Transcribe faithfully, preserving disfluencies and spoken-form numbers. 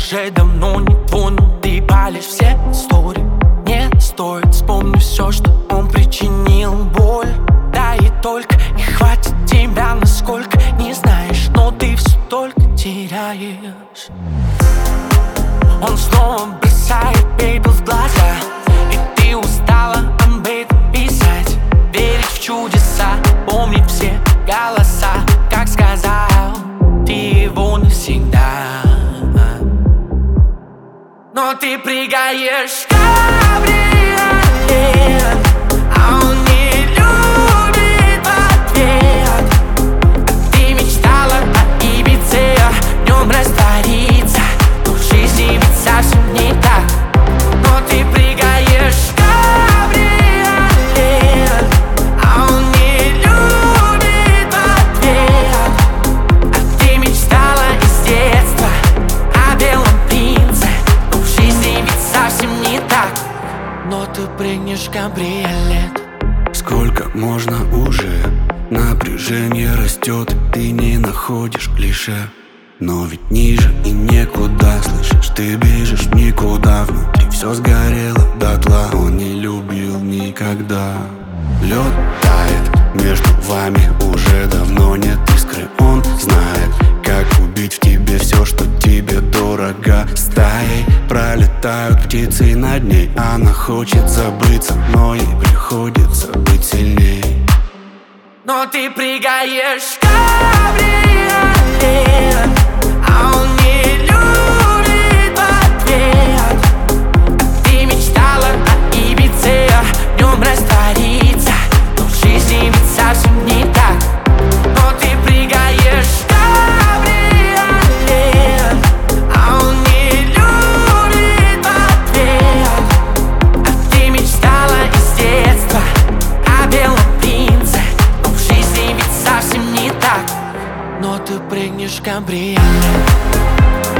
уже давно не твой, но ты палишь все истории. Не стоит, вспомни все, что он причинил боль. Да и только не хватит тебя, насколько не знаешь, но ты все только теряешь. Он снова бросает пепел в глаза, и ты устала об этом писать. Верить в чудеса, помнить все голоса, как сказал ты его навсегда. Но ты прыгаешь в кабриолет, а он не любит в ответ. Ты мечтала о Ибице, днем раствориться, но в жизни ведь совсем не так. Но ты прыгаешь в кабриолет, а он не любит в ответ. А ты мечтала из детства о белом принце, но в жизни ведь совсем не так. Но ты прыгнешь в кабриолет. Сколько можно уже? Напряжение растет, ты не находишь клише. Но ведь ниже и некуда, слышишь, ты бежишь никуда. Внутри все сгорело дотла, он не любил никогда. Лед тает, между вами уже давно нет искры. Он знает, как убить в тебе все, что тебе дорого. Стаей пролетают птицы над ней. Она хочет забыться, но ей приходится быть сильней. Но ты прыгаешь в кабриолет, а он не любит в ответ. Ты мечтала о Ибице, днем раствориться, но в жизни ведь совсем не так. Но ты прыгаешь в кабриолет, а он не любит в ответ. А ты мечтала из детства о белом принце, но в жизни ведь совсем не так. Но ты прыгнешь в кабриолет.